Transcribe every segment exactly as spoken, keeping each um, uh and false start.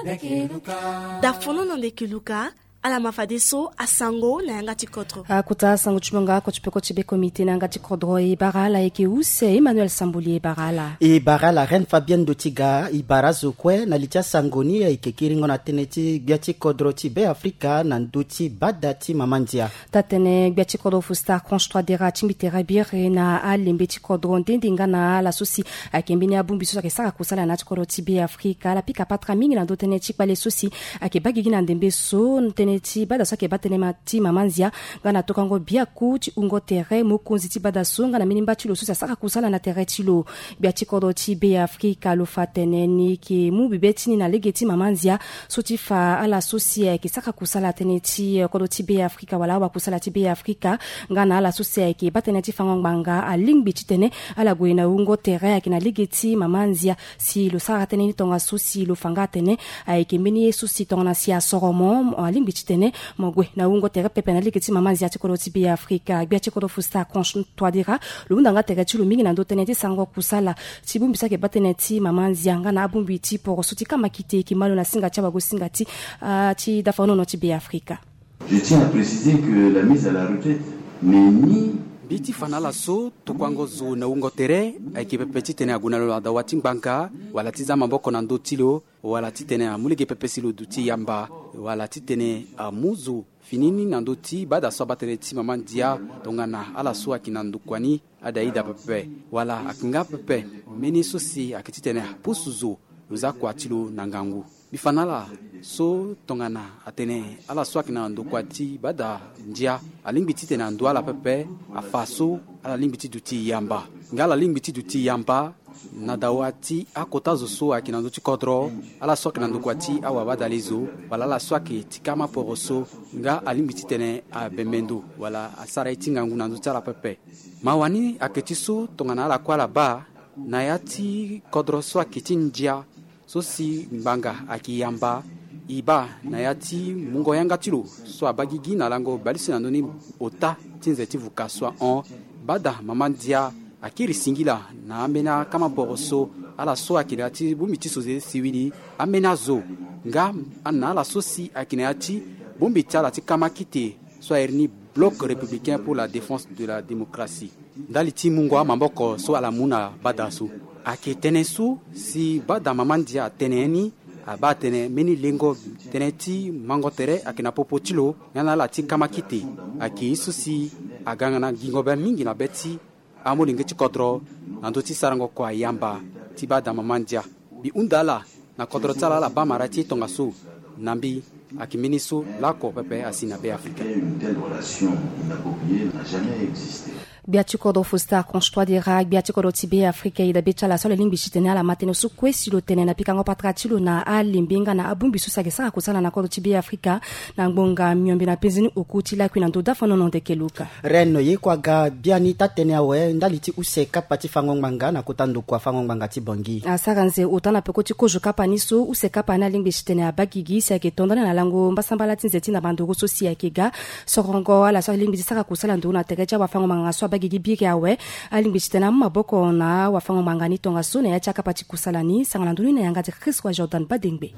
dafono na ndekeluka ala mafadeso asango na yanga tikotro akuta sango chimonga ko chipeko chibe komite na yanga tikodro e barala eke use Emmanuel Samboulier barala e barala Reine Fabienne Dotiga i barazo kwe na litia sangoni e kekiringo na teneti biati kodro tibe Afrika na ndoti badati mamandia tatene biati kodro fusta construire dera timbitera bire na alembe tikodro ndendinga na la sosi akembini abumbi so akesaka kusala na tikodro tibe Afrika la pika patra mingi na ndotene tikpale sosi akebagi na ndembe so ntene ti bada so ke batene mati mamanzia ngana tokango bia kuti ungo tere mokonzi ti bada so ngana minimba ti lo so saka kusala na tere ti lo bia ti kodo ti be Afrika lo fateneni ki mu bibetini na legeti mamanzia so ti fa ala sosie ki saka kusala tene ti kodo ti be Afrika wala wa kusala ti be Afrika ngana ala sosie ki batene ti fango banga a lingbi ti tene ala goina ungo tere ki na legeti mamanzia si lo sara tene ni tonga sosi lo fanga tene ay ki mini sosi tonga si a soromo a lingbi tene mogwe na ungo tere pepe na likiti mamanzi ati kodo tibi Afrika bia chikodo fusta konsh twadira lunda nga tere chulu mingi na ndo teneti sango kusala tibumbi sake bateneti mamanzi anga na abumbi ti poro suti kama kite ki malo na singa chaba go singa ti uh, ti dafono no tibi Afrika. Je tiens à préciser que la mise à la retraite n'est ni biti fanala so tukwango zo na ungo tere aikipepe tene aguna lo da wating banka wala tiza maboko na ndo tilo wala titene amulike pepe silo duti yamba wala titene amuzu finini na ndo ti bada so batene ti mamandia tongana ala so akinandu kwani adaida pepe wala akinga pepe meni sosi akititene pusuzo uza kwa tilo nangangu bifanala so tongana atene ala swaki na ndo kwati bada njia alimbiti tena ndo ala pepe afaso ala limbiti duti yamba ngala limbiti duti yamba na dawati akotazo so akina ndo tikodro ala swaki na ndo kwati awa badalizo wala la swaki tikama poroso nga alimbiti tene abemendo wala asara itingangu na ndo tala pepe mawani aketiso tongana ala kwala ba na yati kodro swaki tinjia so si mbanga akiyamba iba na yati mungo yanga tilo so abagigi na lango balisi na noni ota tinzeti vukaswa on bada mamandia akiri singila na amena kama boroso ala so akirati bumiti soze siwili amena zo nga ana ala sosi akinati bumbi tala ti kama kite so erni bloc républicain pour la défense de la démocratie daliti mungo amamboko so ala muna badaso ake tenesu si bada mamandia teneni aba tene meni lengo teneti mango tere akina popotilo yana la tinkama kite aki isusi aganga na gingo ba mingi na beti amolinge tikodro nando ti sarango kwa yamba ti bada mamandia bi undala na kodro tsala la ba marati tonga su nambi akiminisu lako pepe asina be Afrika. Une telle relation inappropriée n'a jamais existé. biatikodo fusta konstwa dira biatikodo tibe Afrika ida bechala so le lingbi chitene ala matene so kwesilo tene na pikango patratilo na alimbinga na abumbi susage saka kusana na kodo tibe Afrika na ngbonga myombi na pezini okuti la kwina ndoda fono no ndekeluka reno yekwaga biani tatene awe ndaliti useka pati fango manga na kutandu kwa fango manga tibongi asaranze utana pekoti kojo kapaniso useka pana lingbi chitene abagigi sake tondana na lango mbasambala tinzeti na bandugo sosi yakega sorongo ala so lingbi saka kusala ndona tegeja wa fango manga so bagigi bige awe alimbitena maboko na wafango mangani tonga sone ya chaka pati kusalani sangana nduni na yanga Chris kwa Jordan Badengbe.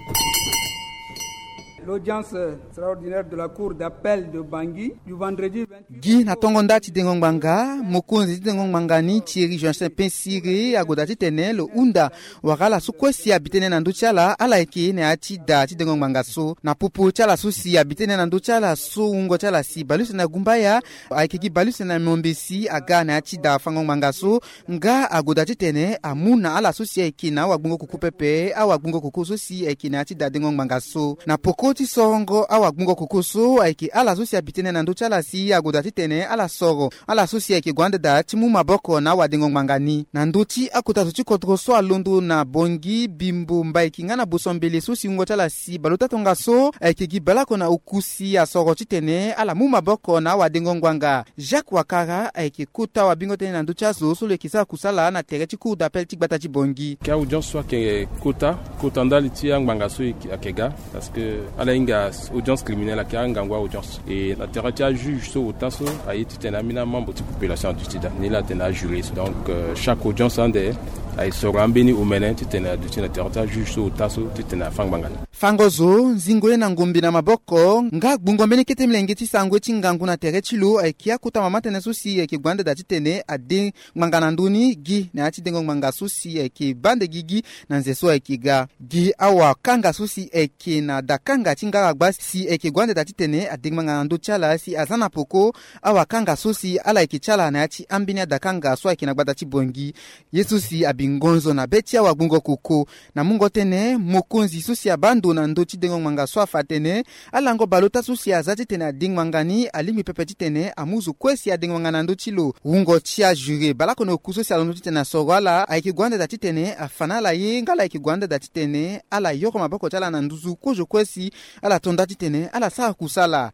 L'audience extraordinaire de la cour d'appel de Bangui du vendredi vingt-huit Gi na tongonda ti dengong banga mokonzi dengong mangani Thierry Johnson Pensire agodati tenelo unda wakala sukwesi abitene na nduchala ala eki ne ati da ti dengong banga so na pupu chala susi abitene na nduchala so ungo chala si balus na gumbaya aikiki balus na mombesi aga na ati da fangong banga so nga agodati tene amuna ala susi eki na wagbungo kukupepe awa gbungo kukuso si eki na ati da dengong banga so na poko ti songo awa gbungo kukuso aiki ala susi abitene na nduchala si agodati tene ala soro ala susi aiki gwande da timu maboko na wadingo mangani na nduti akuta tuti kotro so alundu na bongi bimbu mbaiki ngana busombele susi ngo chala si baluta tonga so aiki gibala kona ukusi asoro titene ala mu maboko na wadingo ngwanga Jacques Wakara aiki kuta wabingo tene na nducha so so le kisa kusala na tereti ku d'appel tikbata ti bongi ka audience soit que kota kota ndali ti ngwanga so akega parce que ala inga audience criminelle qui a ngangwa audience et la terratia juge so taso ayi titena mina membre de population du Tida ni la tena juriste donc euh, chaque audience ande ay sorambeni umene titena du Tida terratia juge so taso titena fangbangana fangozo nzingwe na ngombi na maboko nga bungombeni kete mlengeti sangwe chingangu na tere chilu aikia kuta mamate na susi eki gwande da titene adi mangana nduni gi na ati dengo manga susi eki bande gigi na nzeso eki ga gi awa kanga susi eki na dakanga chinga agba si eki gwande da titene adi mangana ndu chala si azana poko awa kanga susi ala eki chala na ati ambini dakanga so eki na gbada chibongi yesusi abingonzo na beti awa bungo kuko na mungo tene mokonzi susi abando na ndochi dengo manga so afatene alango balota susi azati tene ding mangani alimi pepeti tene amuzu kwesi ya dengo manga ndochi lo ungo chia jure balako no kuso si alondochi tene sogwala aiki gwande dati tene afanala ye ngala aiki gwande dati tene ala yoko maboko chala na nduzu kojo kwesi ala tondati tene ala saa kusala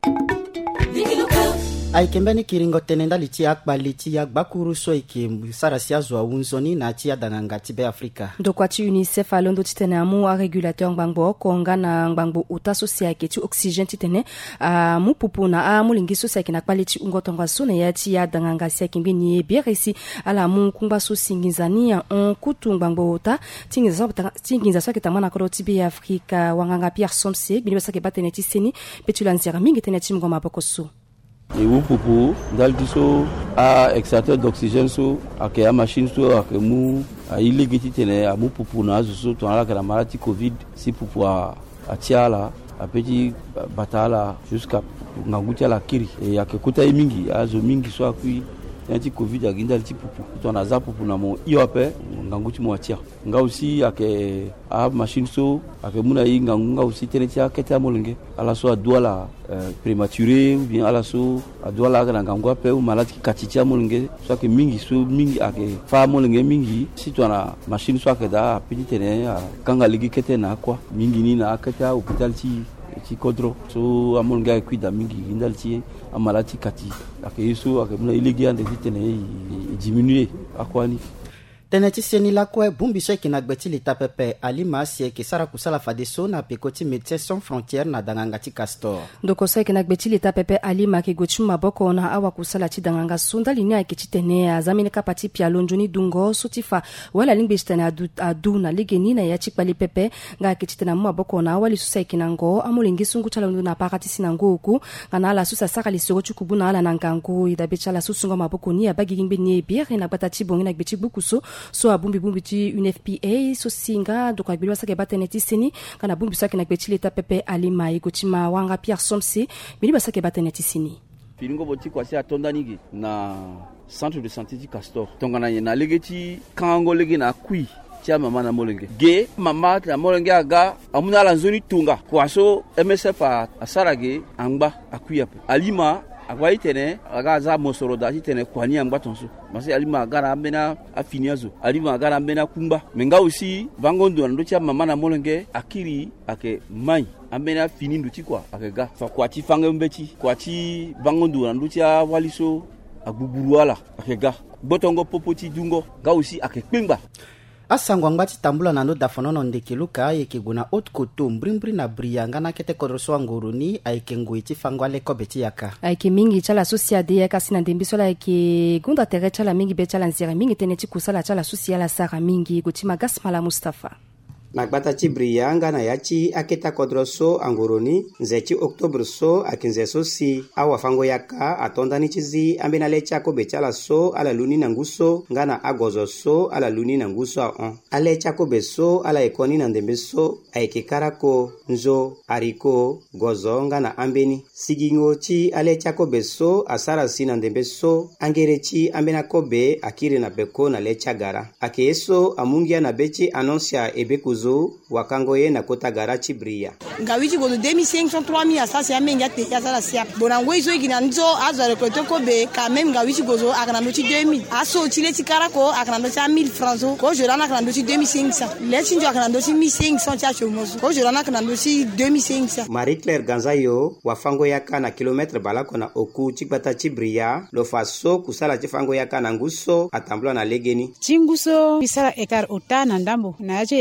aikembeni kiringo tenenda lichi akba lichi akba kuruso iki sarasi azwa unzoni na tia dananga tibe Afrika ndokwa ti UNICEF alondo titene amu a régulateur ngbangbo konga na ngbangbo uta sosia ke ti oxygène titene a mu pupu na a mulingi sosia ke na kwaliti ungotonga sone ya ti ya dananga sia kimbi ni bieresi ala mu kumba sosinginzani on kutu ngbangbo uta tingiza tingiza so ke tamana ko tibe Afrika wanganga Pierre Somse bini basake batene ti seni petulanzira mingi tene ti ngoma bokoso et où pour dans du so a extracteur d'oxygène so a que a machine so a que mu a illegiti tene a mu pour na so to ala que la maladie Covid si pour pouvoir a tiala a petit batala jusqu'à ngagutia la kiri et a que kota mingi a zo mingi so a kui anti Covid a ginda ti pupu to na za pupu na mo iope nganguti mo atia nga aussi a que a machine so a que muna yi ngangu aussi tene tia keta molenge ala so a douala euh, prématuré ou bien ala so a douala ga ngangu ape ou malade ki katitia molenge so que mingi so mingi a que fa molenge mingi si to na machine so a que da petit tene a kanga ligi kete na kwa mingi ni na keta hôpital ti ti kodro so amon ga kuida mingi indalti amalati kati akeyeso akamuna ilegi ande tene diminuer akwani teneti seni la kwe bumbiso kina gbeti lita pepe alima sie ke sara kusala fadeso na pekoti Médecins Sans Frontières na danganga ti Castor ndoko sa kina gbeti lita pepe alima ke gochu maboko na awa kusala ti danganga sunda linia ke titene azamine kapati pia lonjoni dungo sotifa wala lingbe titene adu, adu na ligeni na ya chikpali pepe nga ke titena maboko na wali susa kinango amulingi sungu chala na pakati sinango ku kana ala susa saka lisoro chukubu na ala nangango idabecha la susungo maboko ni abagi ngbe ni biere na batati bongi na gbeti bukuso so abumbi bumbi ti U N F P A so singa donc abilwa sake batene ti seni kana bumbi sake na gbeti leta pepe alima ikotima wanga Pierre Somse bili basake batene ti seni filingo boti kwa si atondanigi na centre de santé di Castor tongana na legeti kango legi na kui tia mama na molenge ge mama na molenge aga amuna la nzoni tunga kwa so M S F a asarage angba akuya alima agwa itene aga za mosoro da itene kwani amba tonso masi alima gara ambena afiniazo alima gara ambena kumba menga aussi bangondo ndo tia mama na molenge akiri ake mai ambena fini nduti kwa akega fa kwati fange mbeti kwati bangondo ndo tia waliso agbuburuala akega botongo popoti dungo ga aussi akekpengba asangwa ngati tambula na ndo dafonono ndekiluka yeke guna haute koto mbrimbri na brianga na kete kodroso nguruni aike nguiti fangwa leko beti yaka aike mingi chala sociade yaka sina ndembisola yake gunda tere chala mingi be chala nzira mingi teneti kusala chala sociala sara mingi gutima gasmala Mustafa Nagbata ci briyanga na yachi aketa kodroso anguruni nzechi oktobre so akinzeso si awa fango yaka atondani chizi ambena lecha ko bechala so ala luni nanguso ngana agozo so ala luni nanguso a on alecha ko beso ala ekoni na ndembeso aike karako nzo ariko gozo ngana ambeni sigingo chi alecha ko beso asara si na ndembeso angerechi ambena kobe akire na beko na lecha gara akeso amungia na bechi annoncia ebeku wakangoye na kota garachi bria ngawichi godo deux mille cinq cents trois mille asasi amenga te yazala sia bonango izo igina nzo azo recruter ko be quand même ngawichi gozo akana ndochi deux mille aso chile tikarako akana ndochi mille francs ko jorana akana ndochi deux mille cinq cents lechi njo akana ndochi mille cinq cents cha chomozo ko jorana akana ndochi deux mille cinq cents Marie Claire Ganzayo wafango yaka na kilometre balako na oku chikbata chibria lo faso kusala chifango yaka na nguso atambula na legeni chinguso bisala hectare otana ndambo na yache hectare otana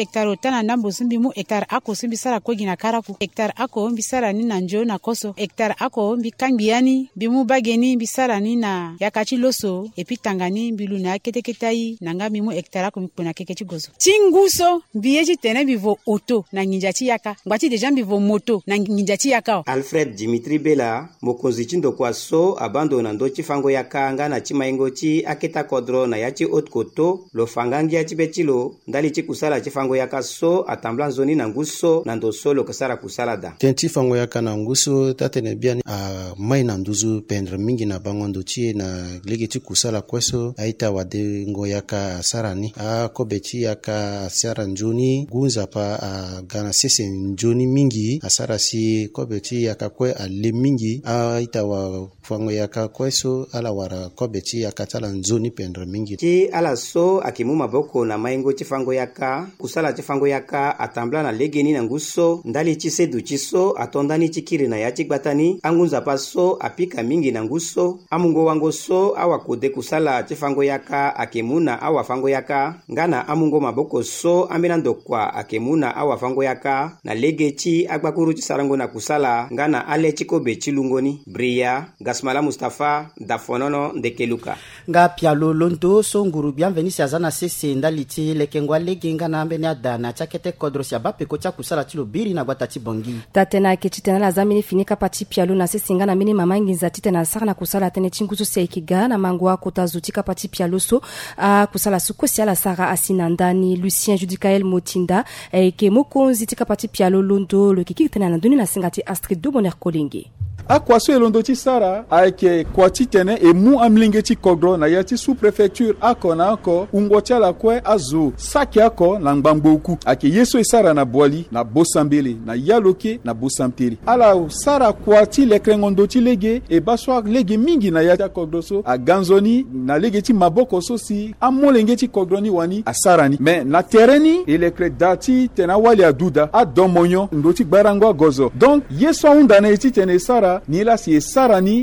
tana ndambo simbi mu hectare ako simbi sara ko gina karaku hectare ako mbi sara ni na njo na koso hectare ako mbi kambiani bimu bageni mbi sara ni na yakati loso epi tangani mbi luna keteketai nanga bimu hectare ako mpona keketi gozo tinguso mbi yeji tene bivo auto na nginjati yaka ngwati deja bivo moto na nginjati yaka Alfred Dimitri Bela mokonzi chindo kwa so abandona ndo chifango yaka nga na chimaingo chi aketa kodro na yachi otkoto lo fangangi ya chibetilo ndali chikusala chifango yaka so atambla nzoni na nguso na ndo solo kasara kusalada tenti fango yaka na nguso tatene biani a mai na nduzu pendre mingi na bango ndo chi na lege chikusala kweso aita wade ngo yaka sarani a kobechi yaka sara njoni gunza pa a gana sese njoni mingi asara si kobechi yaka kwe ale mingi aita wa fango yaka kweso ala wara kobechi yaka tala nzoni pendre mingi chi ala so akimu maboko na maingo chifango yaka kusala chifango yaka atambla na legeni na nguso ndali chisedu chiso atondani chikiri na yachi gbatani angunza paso apika mingi na nguso amungo wango so awakode kusala chifango yaka akemuna awafango yaka ngana amungo maboko so amena ndokwa akemuna awafango yaka na legechi agbakuru chisarango na kusala ngana ale chikobe chilungoni Bria Gasmala Mustafa Dafonono Ndekeluka nga pialo londo so nguru bienvenue si azana sese ndali ti lekengwa legenga na ambeni adana chakete kodro si abape ko cha kusala ti lobiri na gwata ti bongi tatena ke chitena la zamini finika pati pialo na sese nga na mini mamangi nzati tena sara na kusala tene chinguzo se ikiga na mangwa kota zutika pati pialo so a kusala suko si ala sara asina ndani Lucien Judicael Motinda e ke mokonzi tika pati pialo londo le kiki tena na doni na singati Astrid Doboner Kolingi akwaso elondo ti sara ayeke kwati tene e mu amlinge ti kogro na yati sous préfecture ako na ako ungoti ala kwe azo saki ako na ngbangboku ake yeso e sara na bwali na bosambele na yaloke na bosamteri ala sara kwati lekrengondo ti lege e baswa lege mingi na yati kogro so a ganzoni na lege ti maboko so si amolenge ti kogro ni wani a sara ni mais na tereni e lekre dati tena wali aduda a domonyo ndo ti gbarango gozo donc yeso unda na ti tene sara ni la si sarani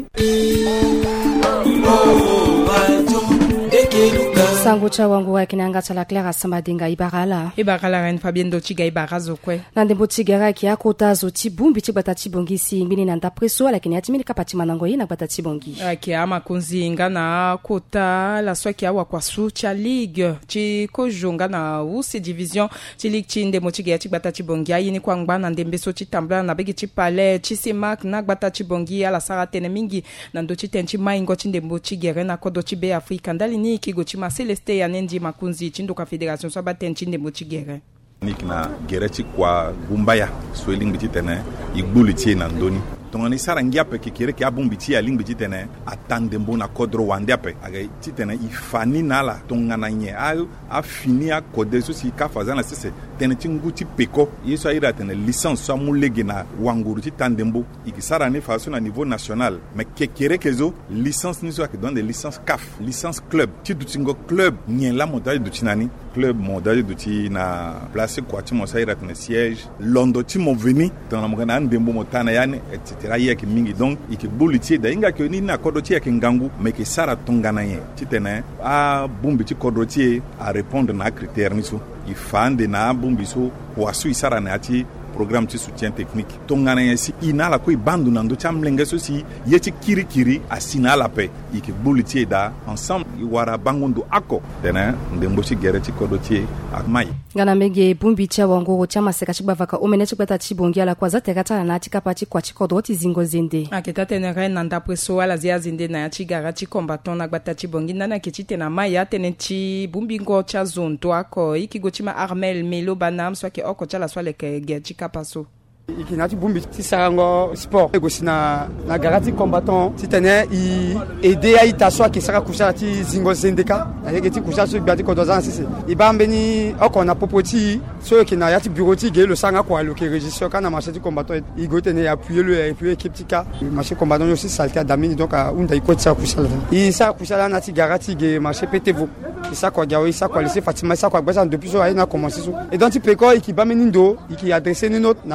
sango cha wangu wa kinanga cha la Clara Samadinga Ibarala Ibarala ren Fabien Dochiga Ibarazo kwe nande botigara ki akota zo tibumbi chibata tibongi si ngini na ndapreso lakini atimini kapati manango yina bata tibongi ki ama kunzi ngana kota la swaki awa kwa su cha ligue chi kojonga na usi division chi ligue chi ndemo chiga chibata tibongi ayini kwa ngba na ndembeso chi tambla na begi chi pale chi simak na bata tibongi ala sara tene mingi na ndo chi tenchi maingo chi ndemo chigere na kodo chi be Afrika ndali ni kigo chi masele ste ya nendi makunzi chindo ka federation so baten chinde mochigere nikna gerechi kwa gumbaya swelling bititene igbuliti na ndoni tongani sara ngiape kikere ki abumbiti ya ling bititene atande mbona kodro wandeape aga titene ifani nala tongana nye a a fini a kode so si ka fazana sese tene tinguti peko yeso ira tene licence so mulege na wanguru titandembo ikisara ne faso na niveau national mais kekere kezo licence ni so ka donne des licences C A F licence club ti dutingo club nye la montage dutinani club montage duti na place kwa ti mo saira tene siège londo ti mo veni dans la mokana ndembo motana yani etc yeki mingi donc ikibuliti da inga ke ni na kodo ti yeki ngangu mais ke sara tongana ye ti tene a bumbi ti kodo ti a répondre na critère ni so ifande na bumbi so wasu isara na ati programme de soutien technique tongana yesi inala ko bandu nando chamlenga so si yeti kiri kiri asina la paix iki buliti da ensemble wara bangondo ako dena ndembo ci gereti kodotie akmai ngana mege bumbi cha wango cha maseka chibavaka omene chibata chibongi ala kwa zate kata na tika pati kwa chikodoti zingo zende aketa tenere nanda preso ala zia zinde na chigara chi combattant na gbata chibongi nana kichite na maya tenenti bumbi ngo cha zonto ako iki gochima Armel Melo banam swake oko cha la swale ke gechika paso ikinati bumbi ti sarango sport ego sina na garati combattant titene i aider a itaswa ki saka kusha ti zingo zendeka ayeke ti kusha so biati ko dozan sisi ibambeni oko na popoti so ki na yati bureau ti ge le sanga ko alo ke registre kana marché ti combattant i go tene appuyer le appuyer équipe ti ka marché combattant yo si salté damini donc unda i ko ti saka kusha i saka kusha na ti garati ge marché petevo i saka ko gawo i saka ko laisser Fatima i saka ko gbesa depuis so ay na commencer so et donc ti peko i ki bameni ndo i ki adresser ni note na mère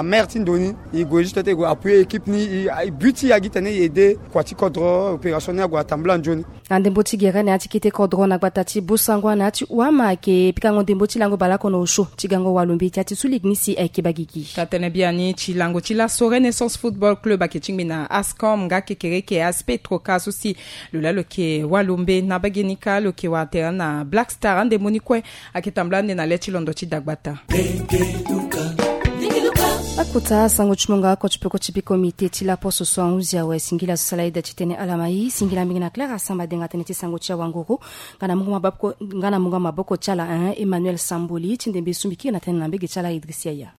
ndoni i go juste te go appuyer équipe ni i buti ya gitene aider kwati kodro opération ya go atambla njoni andembo tigera ne atikite kodro na batati busangwa na ati wama ke pikango ndembo tilango balako no sho tigango walumbi ati sulignisi ekibagiki katene biani chilango chila so Renaissance Football Club akechingbi na Ascom ngake kereke aspetro kasusi lulalo ke walumbe na bagenika lo ke watera na Black Star ande monikwe aketamblande na lechi londo chidagbata akuta sango chimunga ko chipeko chipiko mite tila poso so anuzia wa singila salaida chitene alamai singila mbingina Clara samba denga teneti sango cha wanguru ngana mungu maboko ngana mungu maboko chala Emmanuel Samboli chindembe sumbiki na tena mbege chala Idrisia ya